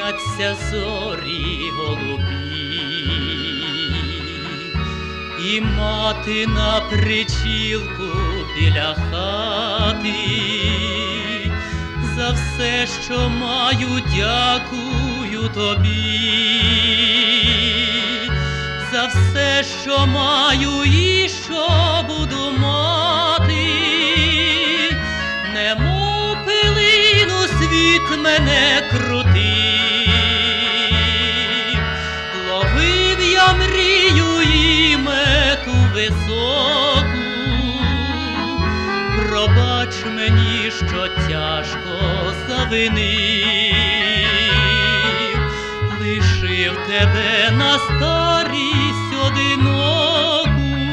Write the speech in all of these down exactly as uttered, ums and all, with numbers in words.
сняться зорі голубі, і мати на причілку біля хати. За все, що маю, дякую тобі, за все, що маю і що буду мати, немов пилину світ мене крутив, ловив я мрію і мету високу. Пробач мені, що тяжко завинив, лишив тебе на старість одиноку.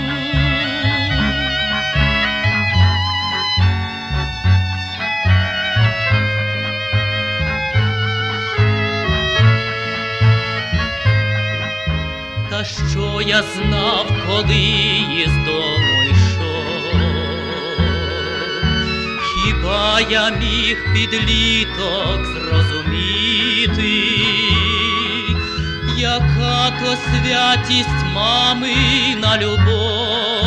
Та що я знав, коли із дому йшов? Хіба я міг підліток зрозуміти, яка то святість мамина любов,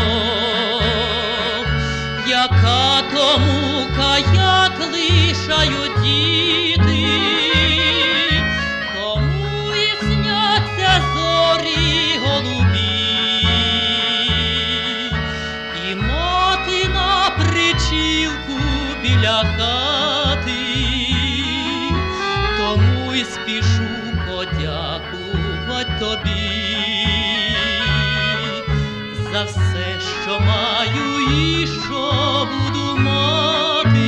яка то мука, як лишають діти, тому і сняться зорі голубі, і мати на причілку біля хати, тому й спішу подякувати тобі за все, що маю і що буду мати.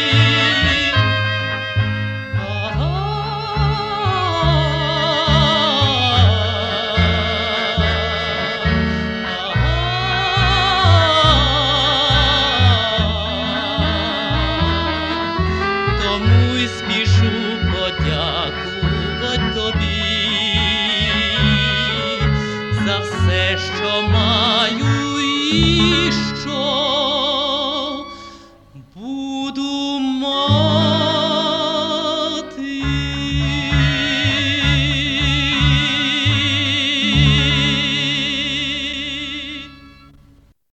Тому й спішу подякувати тобі за все, що маю і